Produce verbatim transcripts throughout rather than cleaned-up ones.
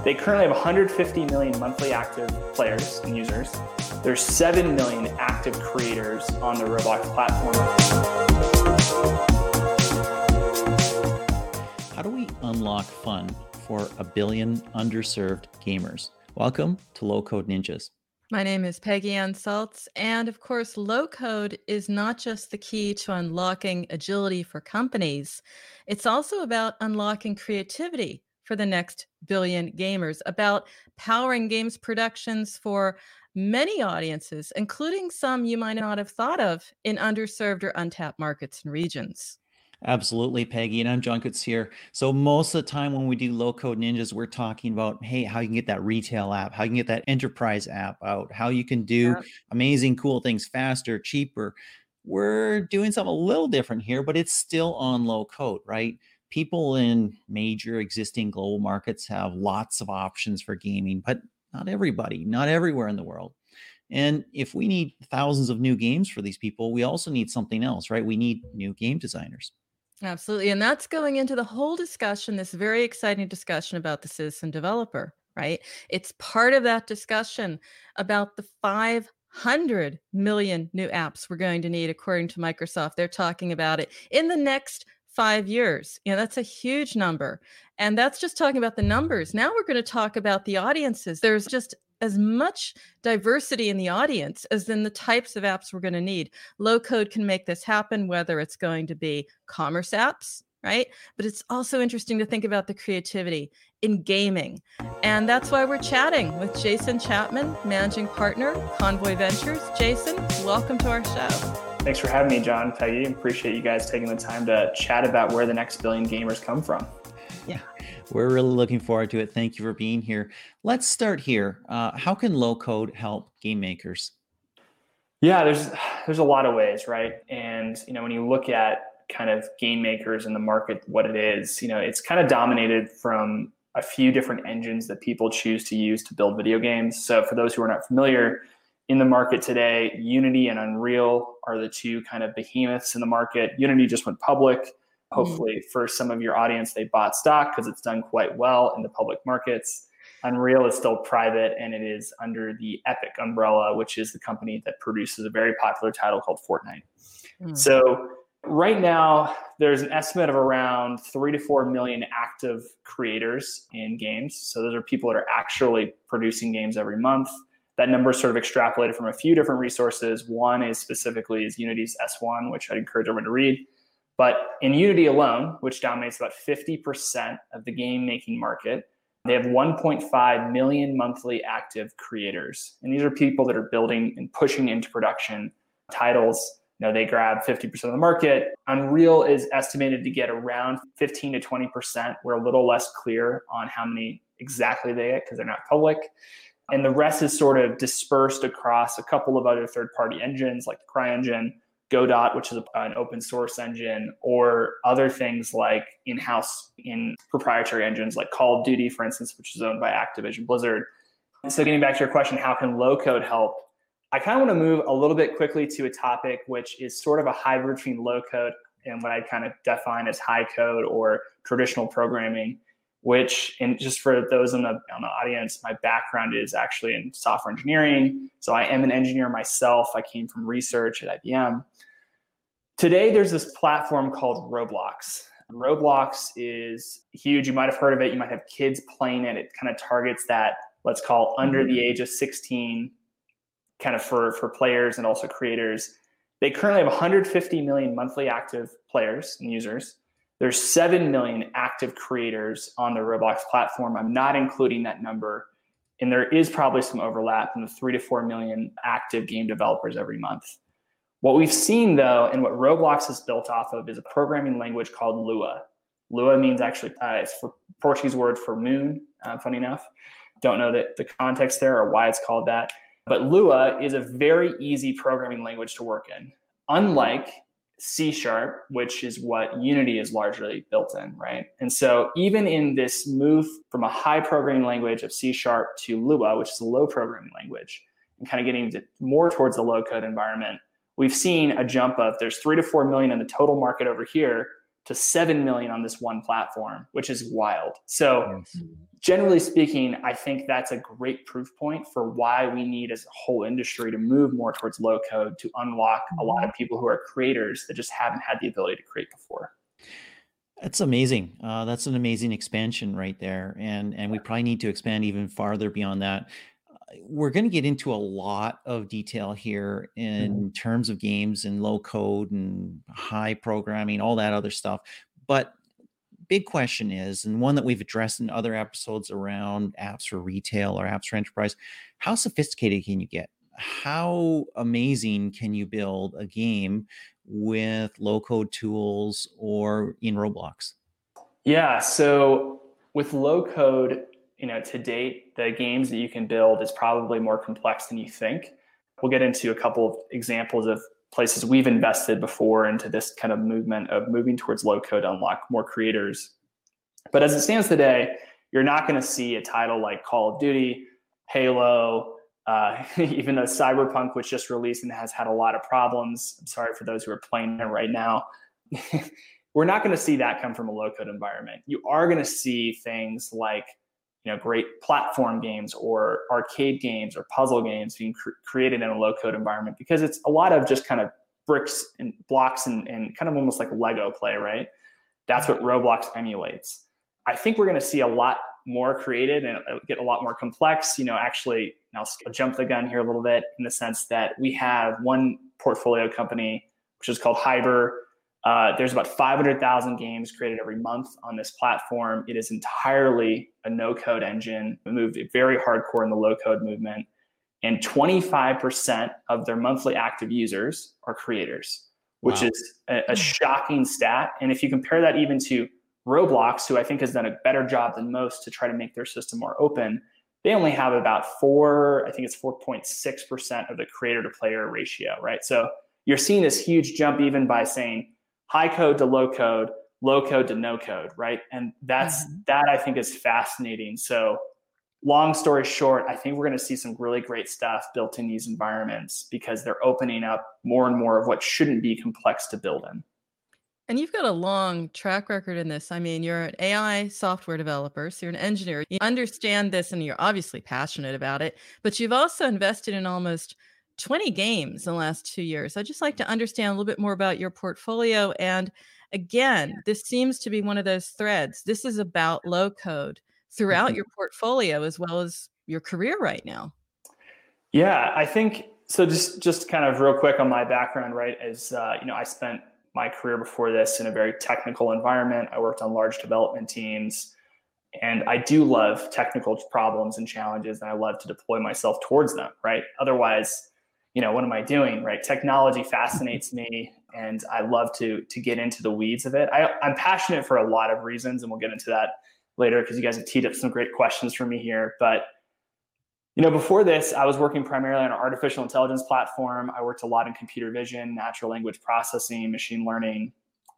They currently have one hundred fifty million monthly active players and users. There's seven million active creators on the Roblox platform. How do we unlock fun for a billion underserved gamers? Welcome to Low Code Ninjas. My name is Peggy Ann Saltz, and of course, low code is not just the key to unlocking agility for companies. It's also about unlocking creativity for the next billion gamers, about powering games productions for many audiences, including some you might not have thought of in underserved or untapped markets and regions. Absolutely, Peggy. And I'm John Kutz here. So most of the time when we do Low Code Ninjas, we're talking about, hey, how you can get that retail app, how you can get that enterprise app out, how you can do Yeah. amazing, cool things faster, cheaper. We're doing something a little different here, but it's still on low code, right? People in major existing global markets have lots of options for gaming, but not everybody, not everywhere in the world. And if we need thousands of new games for these people, we also need something else, right? We need new game designers. Absolutely. And that's going into the whole discussion, this very exciting discussion about the citizen developer, right? It's part of that discussion about the five hundred million new apps we're going to need, according to Microsoft. They're talking about it in the next five years. You know, that's a huge number. And that's just talking about the numbers. Now we're going to talk about the audiences. There's just as much diversity in the audience as in the types of apps we're going to need. Low code can make this happen, whether it's going to be commerce apps, right? But it's also interesting to think about the creativity in gaming. And that's why we're chatting with Jason Chapman, managing partner, Convoy Ventures. Jason, welcome to our show. Thanks for having me, John, Peggy. Appreciate you guys taking the time to chat about where the next billion gamers come from. Yeah, we're really looking forward to it. Thank you for being here. Let's start here. Uh, how can low code help game makers? Yeah, there's there's a lot of ways, right? And you know, when you look at kind of game makers in the market, what it is, you know, it's kind of dominated from a few different engines that people choose to use to build video games. So for those who are not familiar, in the market today, Unity and Unreal are the two kind of behemoths in the market. Unity just went public. Hopefully for some of your audience, they bought stock because it's done quite well in the public markets. Unreal is still private, and it is under the Epic umbrella, which is the company that produces a very popular title called Fortnite. Mm. So right now, there's an estimate of around three to four million active creators in games. So those are people that are actually producing games every month. That number is sort of extrapolated from a few different resources. One is specifically is Unity's S one, which I'd encourage everyone to read. But in Unity alone, which dominates about fifty percent of the game making market, they have one point five million monthly active creators. And these are people that are building and pushing into production titles. You know, they grab fifty percent of the market. Unreal is estimated to get around fifteen to twenty percent. We're a little less clear on how many exactly they get because they're not public. And the rest is sort of dispersed across a couple of other third-party engines like the CryEngine, Godot, which is an open source engine, or other things like in-house in proprietary engines like Call of Duty, for instance, which is owned by Activision Blizzard. And so getting back to your question, how can low code help? I kind of want to move a little bit quickly to a topic which is sort of a hybrid between low code and what I kind of define as high code or traditional programming, which, and just for those in the, on the audience, my background is actually in software engineering. So I am an engineer myself. I came from research at I B M. Today, there's this platform called Roblox. Roblox is huge. You might have heard of it. You might have kids playing it. It kind of targets that, let's call under the age of sixteen, kind of for, for players and also creators. They currently have one hundred fifty million monthly active players and users. There's seven million active creators on the Roblox platform. I'm not including that number. And there is probably some overlap in the three to four million active game developers every month. What we've seen, though, and what Roblox is built off of is a programming language called Lua. Lua means actually, uh, it's for Portuguese word for moon, uh, funny enough. Don't know that the context there or why it's called that. But Lua is a very easy programming language to work in, unlike C Sharp, which is what Unity is largely built in, right? And so even in this move from a high programming language of C Sharp to Lua, which is a low programming language, and kind of getting to more towards the low code environment, we've seen a jump of there's three to four million in the total market over here, to seven million on this one platform, which is wild. So Yes. generally speaking, I think that's a great proof point for why we need as a whole industry to move more towards low code to unlock a lot of people who are creators that just haven't had the ability to create before. That's amazing. Uh, that's an amazing expansion right there. And, and we probably need to expand even farther beyond that. Uh, We're going to get into a lot of detail here in terms of games and low code and high programming, all that other stuff. But big question is, and one that we've addressed in other episodes around apps for retail or apps for enterprise, how sophisticated can you get? How amazing can you build a game with low code tools or in Roblox? Yeah. So with low code, you know, to date, the games that you can build is probably more complex than you think. We'll get into a couple of examples of places we've invested before into this kind of movement of moving towards low code to unlock more creators. But as it stands today, you're not going to see a title like Call of Duty, Halo, uh, even though Cyberpunk was just released and has had a lot of problems. I'm sorry for those who are playing it right now. We're not going to see that come from a low code environment. You are going to see things like, you know, great platform games or arcade games or puzzle games being cr- created in a low code environment, because it's a lot of just kind of bricks and blocks and, and kind of almost like Lego play, right? That's what Roblox emulates. I think we're going to see a lot more created and get a lot more complex. You know, actually, I'll jump the gun here a little bit in the sense that we have one portfolio company, which is called Hyber. Uh, there's about five hundred thousand games created every month on this platform. It is entirely a no-code engine. We moved very hardcore in the low-code movement. And twenty-five percent of their monthly active users are creators, which wow. is a, a shocking stat. And if you compare that even to Roblox, who I think has done a better job than most to try to make their system more open, they only have about four, I think it's four point six percent of the creator to player ratio, right? So you're seeing this huge jump even by saying high code to low code, low code to no code, right? And that's mm-hmm. that I think is fascinating. So long story short, I think we're going to see some really great stuff built in these environments because they're opening up more and more of what shouldn't be complex to build in. And you've got a long track record in this. I mean, you're an A I software developer, so you're an engineer. You understand this and you're obviously passionate about it, but you've also invested in almost twenty games in the last two years. I'd just like to understand a little bit more about your portfolio. And again, this seems to be one of those threads. This is about low code throughout mm-hmm. your portfolio as well as your career right now. Yeah, I think so. Just just kind of real quick on my background, right? Is uh, you know, I spent my career before this in a very technical environment. I worked on large development teams, and I do love technical problems and challenges, and I love to deploy myself towards them, right? Otherwise, you know, what am I doing, right? Technology fascinates me, and I love to to get into the weeds of it. I, I'm passionate for a lot of reasons, and we'll get into that later because you guys have teed up some great questions for me here. But you know, before this, I was working primarily on an artificial intelligence platform. I worked a lot in computer vision, natural language processing, machine learning,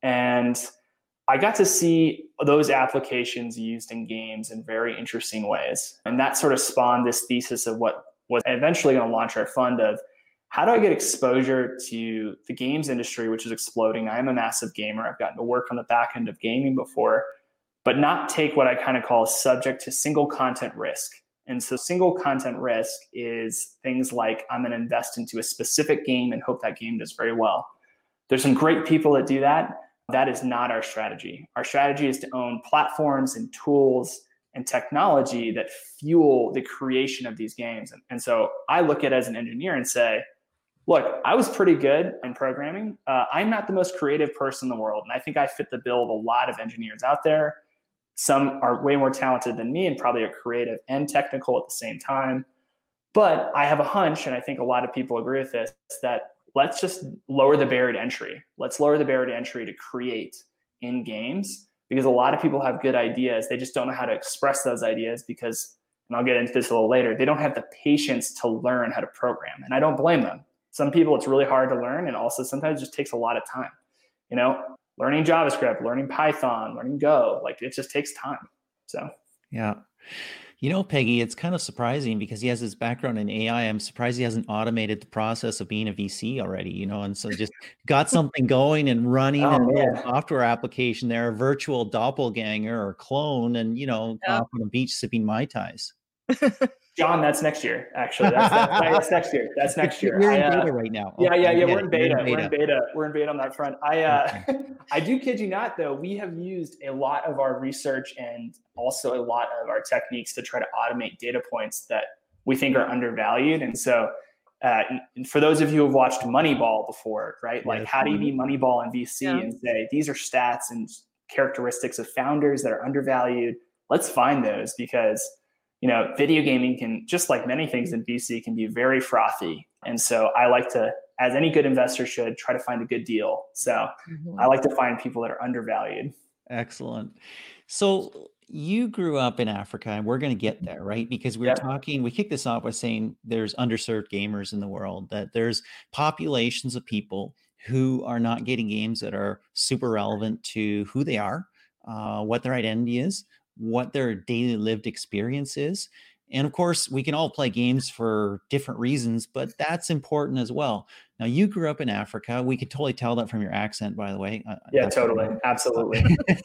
and I got to see those applications used in games in very interesting ways. And that sort of spawned this thesis of what was eventually going to launch our fund of how do I get exposure to the games industry, which is exploding. I am a massive gamer. I've gotten to work on the back end of gaming before, but not take what I kind of call subject to single content risk. And so single content risk is things like I'm going to invest into a specific game and hope that game does very well. There's some great people that do that. That is not our strategy. Our strategy is to own platforms and tools and technology that fuel the creation of these games. And, and so I look at it as an engineer and say, look, I was pretty good in programming. Uh, I'm not the most creative person in the world. And I think I fit the bill of a lot of engineers out there. Some are way more talented than me and probably are creative and technical at the same time. But I have a hunch, and I think a lot of people agree with this, that let's just lower the barrier to entry. Let's lower the barrier to entry to create in games, because a lot of people have good ideas. They just don't know how to express those ideas because, and I'll get into this a little later, they don't have the patience to learn how to program. And I don't blame them. Some people, it's really hard to learn, and also sometimes it just takes a lot of time. You know, learning JavaScript, learning Python, learning Go, like it just takes time. So Yeah. You know, Peggy, it's kind of surprising because he has his background in A I. I'm surprised he hasn't automated the process of being a V C already, you know, and so just got something going and running Oh in a little man. software application there, a virtual doppelganger or clone, and, you know, Yep. off on a beach sipping Mai Tais. John, that's next year. Actually, that's that's, that's next year. That's next year. You're I, in uh, beta right now. yeah, Okay, yeah, I yeah. get We're it. in You're beta. in We're in beta. beta. We're in beta on that front. I, uh, Okay. I do kid you not, though. We have used a lot of our research and also a lot of our techniques to try to automate data points that we think are undervalued. And so, uh, and for those of you who have watched Moneyball before, right? Like, Yes. how do you be Moneyball in V C Yeah. and say these are stats and characteristics of founders that are undervalued? Let's find those, because you know, video gaming can, just like many things in V C, can be very frothy. And so I like to, as any good investor should, try to find a good deal. So Mhm. I like to find people that are undervalued. Excellent. So you grew up in Africa, and we're going to get there, right? Because we're Yep. talking, we kicked this off by saying there's underserved gamers in the world, that there's populations of people who are not getting games that are super relevant to who they are, uh, what their identity is, what their daily lived experience is. And of course, we can all play games for different reasons, but that's important as well. Now, you grew up in Africa. We could totally tell that from your accent, by the way. Uh, Yeah, that's totally. Absolutely.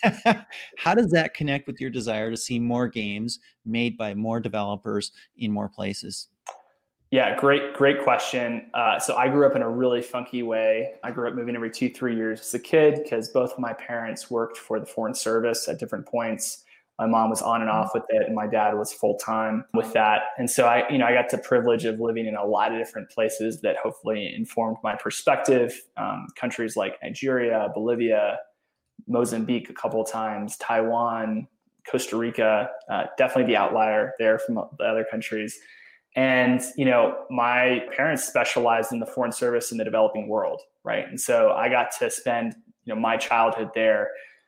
How does that connect with your desire to see more games made by more developers in more places? Yeah, great, great question. Uh, so I grew up in a really funky way. I grew up moving every two, three years as a kid because both of my parents worked for the Foreign Service at different points. My mom was on and off with it, and my dad was full time with that. And so I, you know, I got the privilege of living in a lot of different places that hopefully informed my perspective. Um, countries like Nigeria, Bolivia, Mozambique a couple of times, Taiwan, Costa Rica, uh, definitely the outlier there from the other countries. And, you know, my parents specialized in the Foreign Service in the developing world, right? And so I got to spend, you know, my childhood there.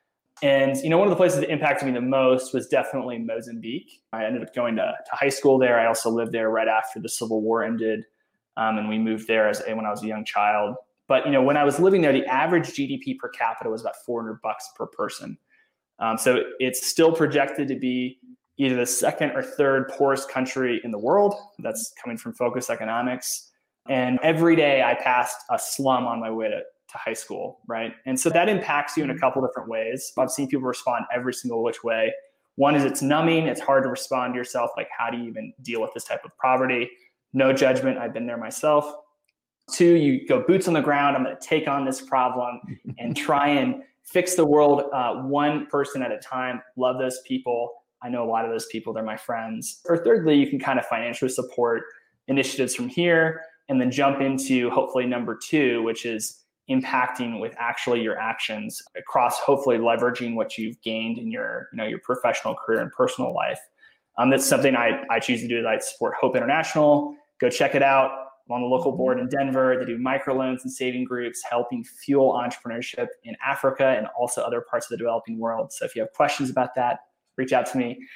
And, you know, one of the places that impacted me the most was definitely Mozambique. I ended up going to, to high school there. I also lived there right after the Civil War ended. Um, and we moved there as when I was a young child. But, you know, when I was living there, the average G D P per capita was about four hundred bucks per person. Um, so it's still projected to be either the second or third poorest country in the world. That's coming from Focus Economics. And every day I passed a slum on my way to, to high school, right? And so that impacts you in a couple different ways. I've seen people respond every single which way. One is it's numbing. It's hard to respond to yourself. Like, how do you even deal with this type of poverty? No judgment. I've been there myself. Two, you go boots on the ground. I'm going to take on this problem and try and fix the world uh, one person at a time. Love those people. I know a lot of those people. They're my friends. Or thirdly, you can kind of financially support initiatives from here and then jump into hopefully number two, which is impacting with actually your actions across, hopefully leveraging what you've gained in your, you know, your professional career and personal life. Um, that's something I, I choose to do. Is I support Hope International. Go check it out. I'm on the local board in Denver. They do microloans and saving groups, helping fuel entrepreneurship in Africa and also other parts of the developing world. So if you have questions about that, reach out to me.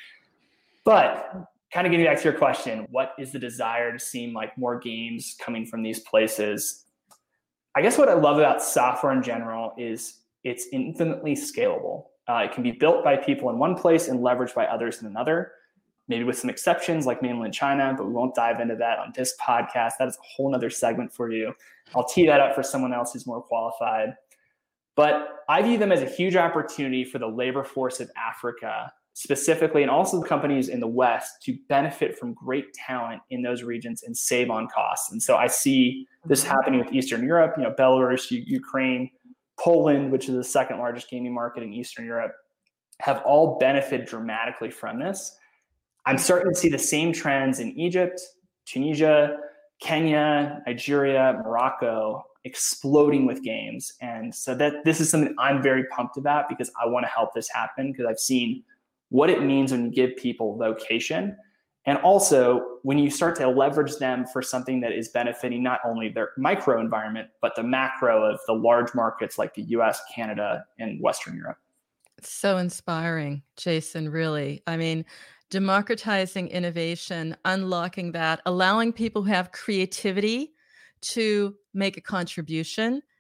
But kind of getting back to your question, what is the desire to seem like more games coming from these places? I guess what I love about software in general is it's infinitely scalable. Uh, it can be built by people in one place and leveraged by others in another, maybe with some exceptions like mainland China, but we won't dive into that on this podcast. That is a whole nother segment for you. I'll tee that up for someone else who's more qualified. But I view them as a huge opportunity for the labor force of Africa specifically, and also the companies in the West to benefit from great talent in those regions and save on costs. And so I see this happening with Eastern Europe, you know, Belarus, U- Ukraine, Poland, which is the second largest gaming market in Eastern Europe, have all benefited dramatically from this. I'm starting to see the same trends in Egypt, Tunisia, Kenya, Nigeria, Morocco, exploding with games. And so that this is something I'm very pumped about because I want to help this happen because I've seen what it means when you give people vocation. And also when you start to leverage them for something that is benefiting not only their micro environment, but the macro of the large markets like the U S, Canada, and Western Europe. It's so inspiring, Jason, really. I mean, democratizing innovation, unlocking that, allowing people who have creativity to make a contribution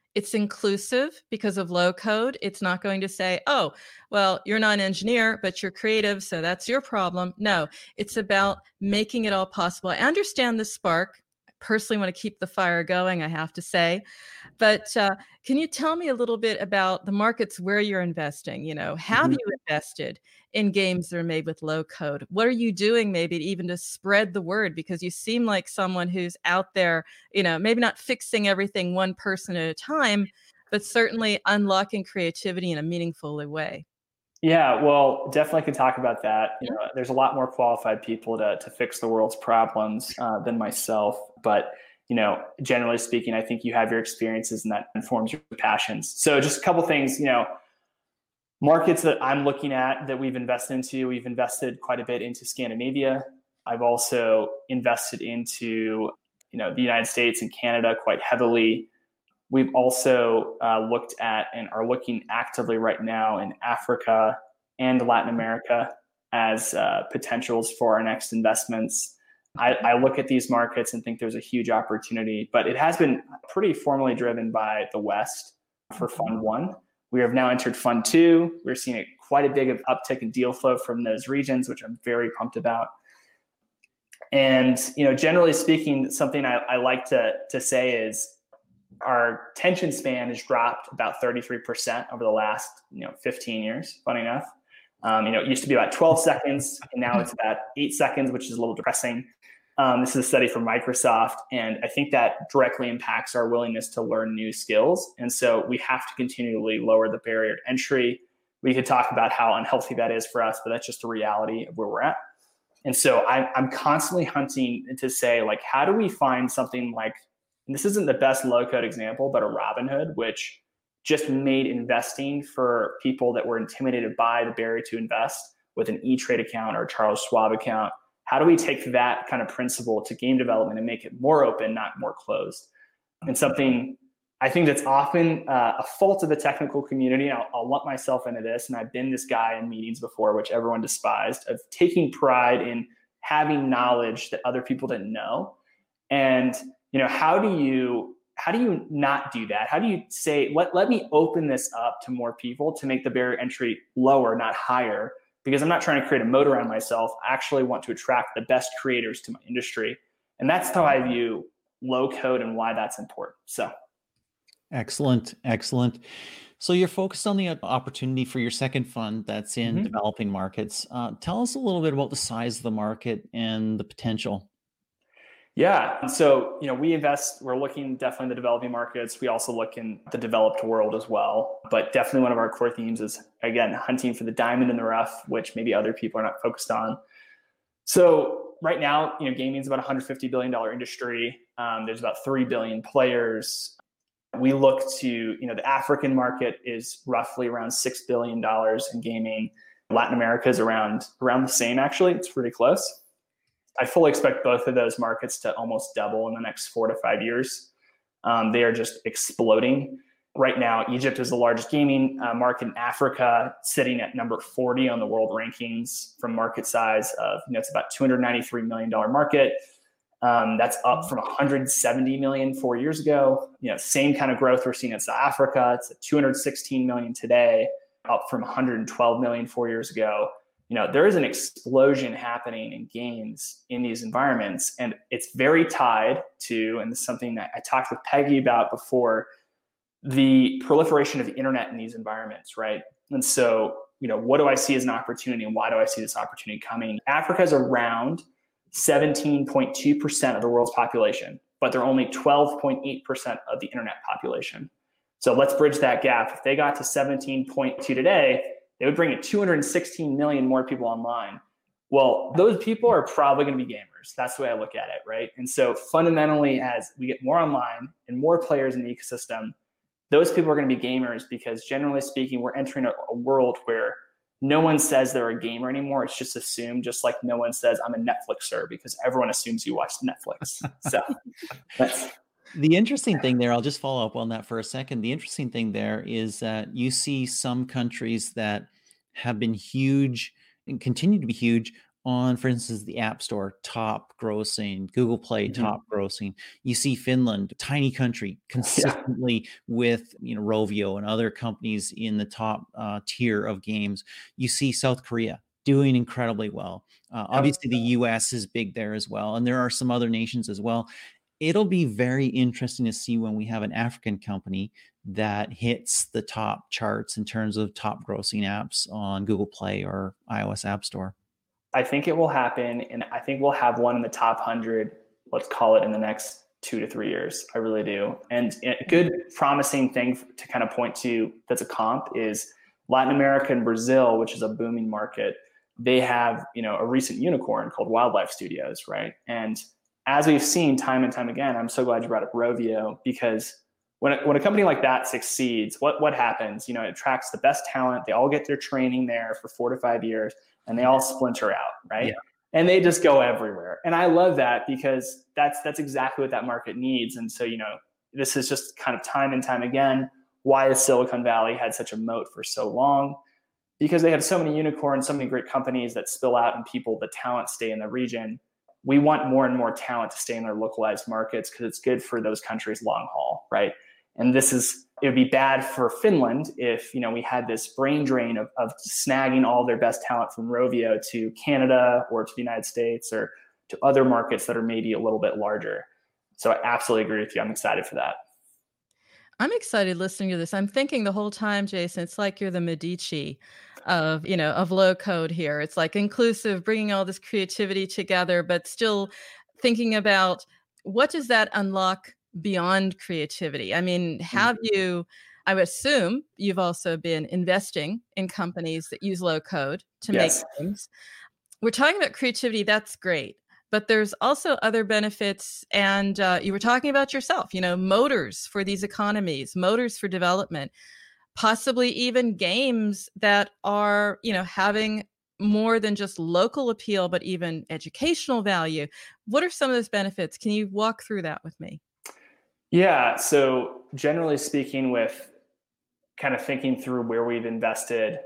It's inclusive because of low code. It's not going to say, oh, well, you're not an engineer, but you're creative, so that's your problem. No, it's about making it all possible. I understand the spark. I personally want to keep the fire going, I have to say. But uh, can you tell me a little bit about the markets where you're investing? You know, have Mhm. you invested in games that are made with low code? What are you doing maybe even to spread the word? Because you seem like someone who's out there, you know, maybe not fixing everything one person at a time, but certainly unlocking creativity in a meaningful way. Yeah, well, definitely can talk about that. You know, there's a lot more qualified people to to fix the world's problems uh, than myself. But you know, generally speaking, I think you have your experiences, and that informs your passions. So, just a couple things. You know, markets that I'm looking at that we've invested into. We've invested quite a bit into Scandinavia. I've also invested into you know the United States and Canada quite heavily. We've also uh, looked at and are looking actively right now in Africa and Latin America as uh, potentials for our next investments. I, I look at these markets and think there's a huge opportunity, but it has been pretty formally driven by the West for Fund One. We have now entered Fund Two. We're seeing a, quite a big uptick in deal flow from those regions, which I'm very pumped about. And you know, generally speaking, something I, I like to to say is our attention span has dropped about thirty-three percent over the last you know fifteen years. Funny enough, um, you know, it used to be about twelve seconds, and now it's about eight seconds, which is a little depressing. Um, this is a study from Microsoft, and I think that directly impacts our willingness to learn new skills. And so we have to continually lower the barrier to entry. We could talk about how unhealthy that is for us, but that's just the reality of where we're at. And so I, I'm constantly hunting to say, like, how do we find something like, and this isn't the best low-code example, but a Robinhood, which just made investing for people that were intimidated by the barrier to invest with an E-Trade account or a Charles Schwab account. How do we take that kind of principle to game development and make it more open, not more closed? And something I think that's often uh, a fault of the technical community. I'll, I'll lump myself into this, and I've been this guy in meetings before, which everyone despised, of taking pride in having knowledge that other people didn't know. And you know, how do you how do you not do that? How do you say, let, let me open this up to more people to make the barrier to entry lower, not higher? Because I'm not trying to create a moat around myself. I actually want to attract the best creators to my industry. And that's how I view low code and why that's important. So excellent, excellent. So you're focused on the opportunity for your second fund that's in mm-hmm. developing markets. Uh, tell us a little bit about the size of the market and the potential. Yeah. So, you know, we invest, we're looking definitely in the developing markets. We also look in the developed world as well. But definitely one of our core themes is, again, hunting for the diamond in the rough, which maybe other people are not focused on. So right now, you know, gaming is about a one hundred fifty billion dollars industry. Um, there's about three billion players. We look to, you know, the African market is roughly around six billion dollars in gaming. Latin America is around, around the same, actually. It's pretty close. I fully expect both of those markets to almost double in the next four to five years. Um, they are just exploding. Right now, Egypt is the largest gaming uh, market in Africa, sitting at number forty on the world rankings from market size of, you know, it's about two hundred ninety-three million dollars market. Um, that's up from one hundred seventy million dollars four years ago. You know, same kind of growth we're seeing in South Africa. It's at two hundred sixteen million dollars today, up from one hundred twelve million dollars four years ago. You know, there is an explosion happening in games in these environments, and it's very tied to, and this is something that I talked with Peggy about before, the proliferation of the internet in these environments, right? And so, you know, what do I see as an opportunity, and why do I see this opportunity coming? Africa is around seventeen point two percent of the world's population, but they're only twelve point eight percent of the internet population. So let's bridge that gap. If they got to seventeen point two today, they would bring in two hundred sixteen million more people online. Well, those people are probably going to be gamers. That's the way I look at it, right? And so fundamentally, as we get more online and more players in the ecosystem, those people are going to be gamers, because generally speaking, we're entering a, a world where no one says they're a gamer anymore. It's just assumed, just like no one says I'm a Netflixer, because everyone assumes you watch Netflix. So that's... The interesting thing there, I'll just follow up on that for a second. The interesting thing there is that you see some countries that have been huge and continue to be huge on, for instance, the App Store, top grossing, Google Play, Mm-hmm. top grossing. You see Finland, tiny country, consistently yeah. with, you know, Rovio and other companies in the top uh, tier of games. You see South Korea doing incredibly well. Uh, obviously, the U S is big there as well. And there are some other nations as well. It'll be very interesting to see when we have an African company that hits the top charts in terms of top grossing apps on Google Play or iOS App Store. I think it will happen, and I think we'll have one in the top one hundred, let's call it, in the next two to three years. I really do. And a good promising thing to kind of point to that's a comp is Latin America and Brazil, which is a booming market. They have, you know, a recent unicorn called Wildlife Studios, right? And as we've seen time and time again, I'm so glad you brought up Rovio, because when a, when a company like that succeeds, what what happens? You know, it attracts the best talent. They all get their training there for four to five years, and they all splinter out, right? Yeah. And they just go everywhere. And I love that, because that's that's exactly what that market needs. And so, you know, this is just kind of time and time again why Silicon Valley had such a moat for so long, because they have so many unicorns, so many great companies that spill out, and people, the talent stay in the region. We want more and more talent to stay in their localized markets, because it's good for those countries long haul, right? And this is, it would be bad for Finland if, you know, we had this brain drain of, of snagging all their best talent from Rovio to Canada or to the United States or to other markets that are maybe a little bit larger. So I absolutely agree with you. I'm excited for that. I'm excited listening to this. I'm thinking the whole time, Jason, it's like you're the Medici of, you know, of low code here. It's like inclusive, bringing all this creativity together, but still thinking about what does that unlock beyond creativity? I mean, have mm-hmm. you, I would assume you've also been investing in companies that use low code to yes. make games. We're talking about creativity. That's great. But there's also other benefits. And uh, you were talking about yourself, you know, motors for these economies, motors for development, possibly even games that are, you know, having more than just local appeal, but even educational value. What are some of those benefits? Can you walk through that with me? Yeah. So generally speaking, with kind of thinking through where we've invested,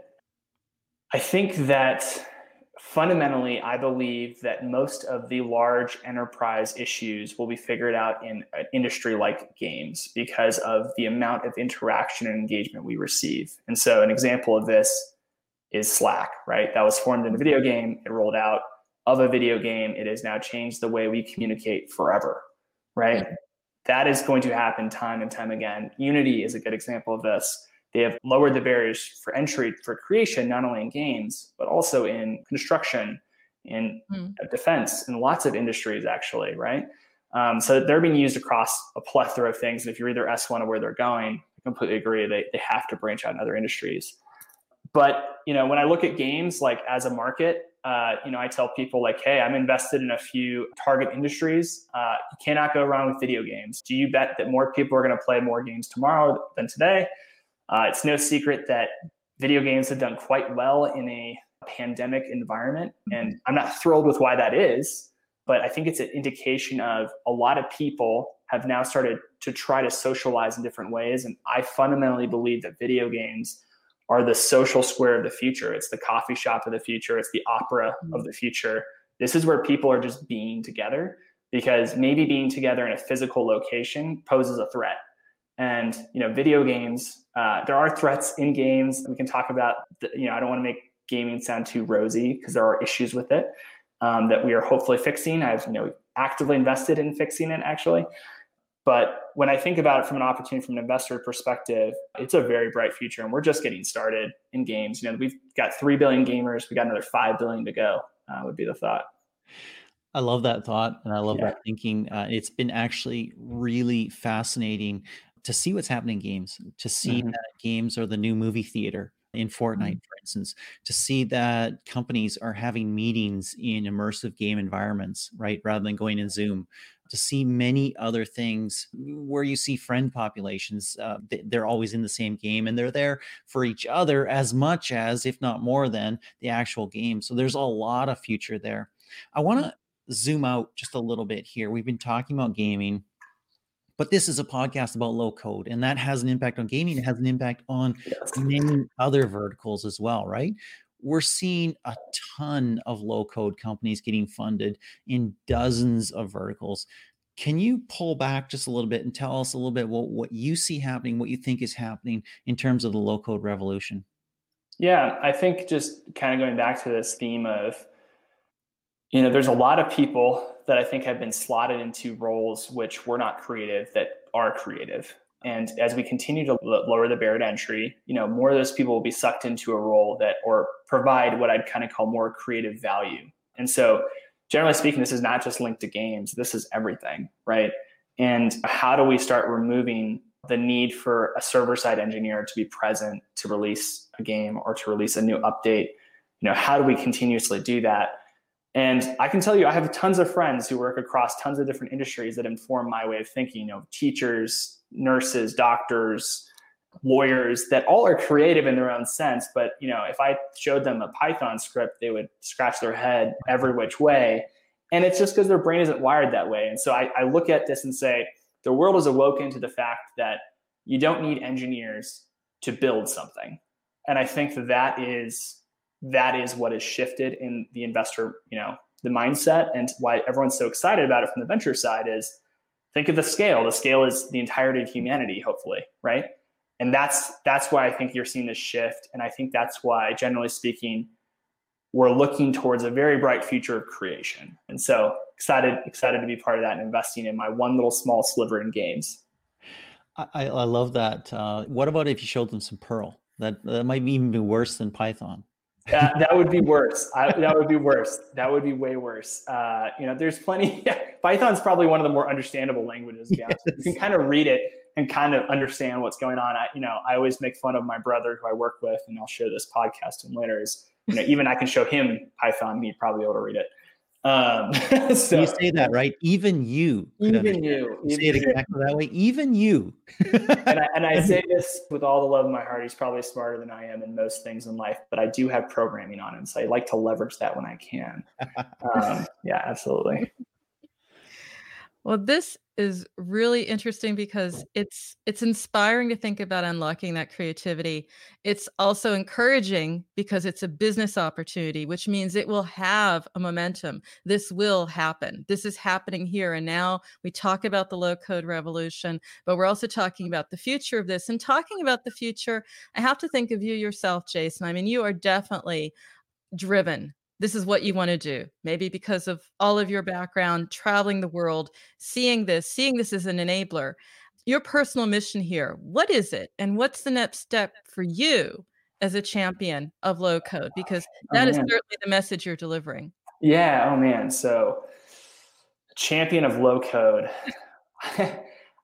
I think that fundamentally, I believe that most of the large enterprise issues will be figured out in an industry like games because of the amount of interaction and engagement we receive. And so an example of this is Slack, right? That was formed in a video game. It rolled out of a video game. It has now changed the way we communicate forever, right? Mm-hmm. That is going to happen time and time again. Unity is a good example of this. They have lowered the barriers for entry for creation, not only in games, but also in construction, in mm. defense, in lots of industries, actually, right? Um, so they're being used across a plethora of things. And if you read their S one of where they're going, I completely agree. They, they have to branch out in other industries. But, you know, when I look at games, like as a market, uh, you know, I tell people like, hey, I'm invested in a few target industries. Uh, you cannot go wrong with video games. Do you bet that more people are going to play more games tomorrow than today? Uh, it's no secret that video games have done quite well in a pandemic environment. And I'm not thrilled with why that is, but I think it's an indication of a lot of people have now started to try to socialize in different ways. And I fundamentally believe that video games are the social square of the future. It's the coffee shop of the future. It's the opera of the future. This is where people are just being together, because maybe being together in a physical location poses a threat. And, you know, video games, uh, there are threats in games. We can talk about, the, you know, I don't want to make gaming sound too rosy because there are issues with it um, that we are hopefully fixing. I've, you know, actively invested in fixing it, actually. But when I think about it from an opportunity, from an investor perspective, it's a very bright future. And we're just getting started in games. You know, we've got three billion gamers. We got another five billion to go, uh, would be the thought. I love that thought. And I love yeah. that thinking. Uh, it's been actually really fascinating to see what's happening in games, to see mm-hmm. that games are the new movie theater in Fortnite, mm-hmm. for instance, to see that companies are having meetings in immersive game environments, right? Rather than going in Zoom, to see many other things where you see friend populations, uh, they're always in the same game and they're there for each other as much as, if not more than, the actual game. So there's a lot of future there. I want to zoom out just a little bit here. We've been talking about gaming, but this is a podcast about low code, and that has an impact on gaming. It has an impact on yes. many other verticals as well, right? we're seeing a ton of low code companies getting funded in dozens of verticals. Can you pull back just a little bit and tell us a little bit what, what you see happening, what you think is happening in terms of the low code revolution? Yeah, I think just kind of going back to this theme of, you know, there's a lot of people that I think have been slotted into roles which were not creative that are creative. And as we continue to l- lower the barrier to entry, you know, more of those people will be sucked into a role that, or provide what I'd kind of call more creative value. And so generally speaking, this is not just linked to games. This is everything, right? And how do we start removing the need for a server-side engineer to be present to release a game or to release a new update? You know, how do we continuously do that? And I can tell you, I have tons of friends who work across tons of different industries that inform my way of thinking, you know, teachers, nurses, doctors, lawyers, that all are creative in their own sense. But, you know, if I showed them a Python script, they would scratch their head every which way. And it's just because their brain isn't wired that way. And so I, I look at this and say, the world is awoken to the fact that you don't need engineers to build something. And I think that that is, that is what has shifted in the investor, you know, the mindset, and why everyone's so excited about it from the venture side is, think of the scale. The scale is the entirety of humanity, hopefully, right? And that's that's why I think you're seeing this shift. And I think that's why, generally speaking, we're looking towards a very bright future of creation. And so excited, excited to be part of that and investing in my one little small sliver in games. I, I love that. Uh, what about if you showed them some Perl? That, that might even be worse than Python. That, that would be worse. I, that would be worse. That would be way worse. Uh, you know, there's plenty. Yeah, Python's probably one of the more understandable languages. Yes. You can kind of read it and kind of understand what's going on. I, you know, I always make fun of my brother who I work with, and I'll share this podcast to him later. Is, you know, even I can show him Python, he'd probably be able to read it. Um, so, you say that, right? Even you. Even you. you say it exactly that way. Even you. and, I, and I say this with all the love in my heart. He's probably smarter than I am in most things in life, but I do have programming on him. So I like to leverage that when I can. Um, yeah, absolutely. Well, this is really interesting because it's it's inspiring to think about unlocking that creativity. It's also encouraging because it's a business opportunity, which means it will have a momentum. This will happen. This is happening here and now. We talk about the low code revolution, but we're also talking about the future of this. And talking about the future, I have to think of you yourself, Jason. I mean, you are definitely driven. This is what you want to do, maybe because of all of your background, traveling the world, seeing this, seeing this as an enabler. Your personal mission here, what is it? And what's the next step for you as a champion of low code? Because that oh, is certainly the message you're delivering. Yeah. Oh, man. So, champion of low code. I,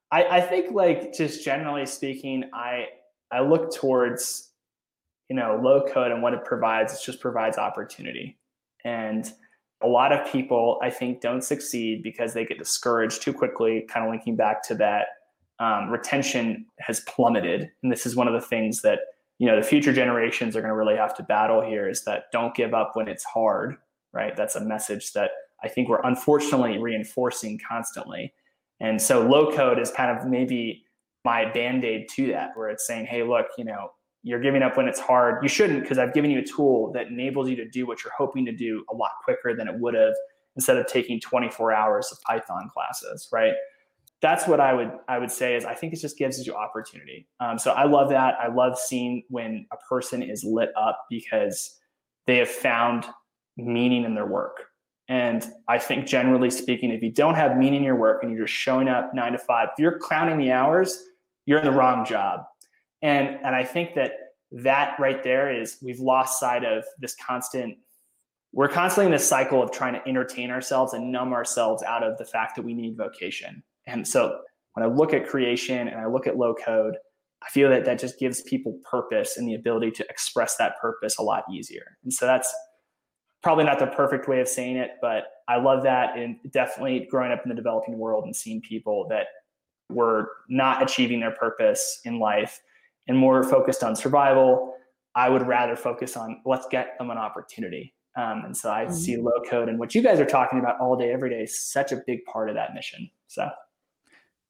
I think, like, just generally speaking, I I look towards, you know, low code and what it provides. It just provides opportunity. And a lot of people, I think, don't succeed because they get discouraged too quickly, kind of linking back to that. Um, retention has plummeted. And this is one of the things that, you know, the future generations are going to really have to battle here, is that don't give up when it's hard, right? That's a message that I think we're unfortunately reinforcing constantly. And so low code is kind of maybe my Band-Aid to that, where it's saying, hey, look, you know, you're giving up when it's hard. You shouldn't, because I've given you a tool that enables you to do what you're hoping to do a lot quicker than it would have, instead of taking twenty-four hours of Python classes, right? That's what I would I would say is I think it just gives you opportunity. Um, so I love that. I love seeing when a person is lit up because they have found meaning in their work. And I think generally speaking, if you don't have meaning in your work and you're just showing up nine to five, if you're counting the hours, you're in the wrong job. And and I think that that right there is, we've lost sight of this constant, we're constantly in this cycle of trying to entertain ourselves and numb ourselves out of the fact that we need vocation. And so when I look at creation and I look at low code, I feel that that just gives people purpose and the ability to express that purpose a lot easier. And so that's probably not the perfect way of saying it, but I love that. And definitely growing up in the developing world and seeing people that were not achieving their purpose in life and more focused on survival, I would rather focus on let's get them an opportunity. Um, and so I mm-hmm. see low code and what you guys are talking about all day, every day is such a big part of that mission. So.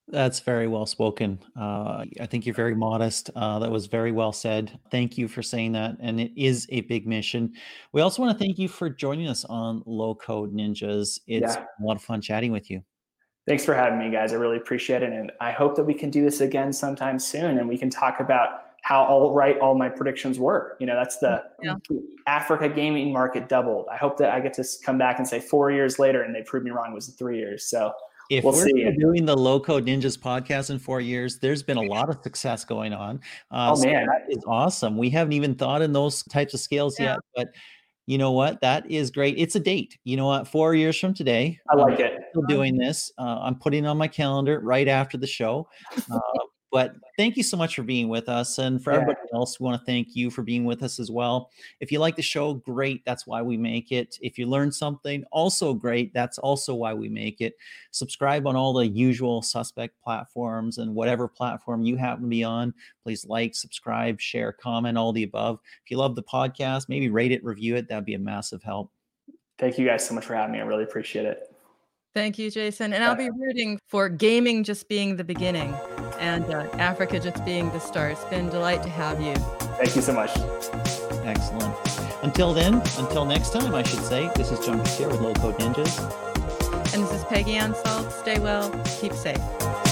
That's very well spoken. Uh, I think you're very modest. Uh, that was very well said. Thank you for saying that. And it is a big mission. We also want to thank you for joining us on Low Code Ninjas. It's Yeah. a lot of fun chatting with you. Thanks for having me, guys. I really appreciate it. And I hope that we can do this again sometime soon and we can talk about how all right all my predictions were. You know, that's the Yeah. Africa gaming market doubled. I hope that I get to come back and say four years later and they proved me wrong, it was three years. So if we'll we're see. doing the Low Code Ninjas podcast in four years, there's been a lot of success going on. Uh, oh, man. So that is awesome. We haven't even thought in those types of scales Yeah. yet, but you know what? That is great. It's a date. You know what? Four years from today, I like I'm it. still doing this. Uh, I'm putting it on my calendar right after the show. Uh, but thank you so much for being with us. And for Yeah. everybody else, we want to thank you for being with us as well. If you like the show, great. That's why we make it. If you learned something, also great. That's also why we make it. Subscribe on all the usual suspect platforms and whatever platform you happen to be on. Please like, subscribe, share, comment, all the above. If you love the podcast, maybe rate it, review it. That'd be a massive help. Thank you guys so much for having me. I really appreciate it. Thank you, Jason. And I'll be rooting for gaming just being the beginning and uh, Africa just being the start. It's been a delight to have you. Thank you so much. Excellent. Until then, until next time, I should say, this is John Kassir with Low Code Ninjas. And this is Peggy Ansel. Stay well, keep safe.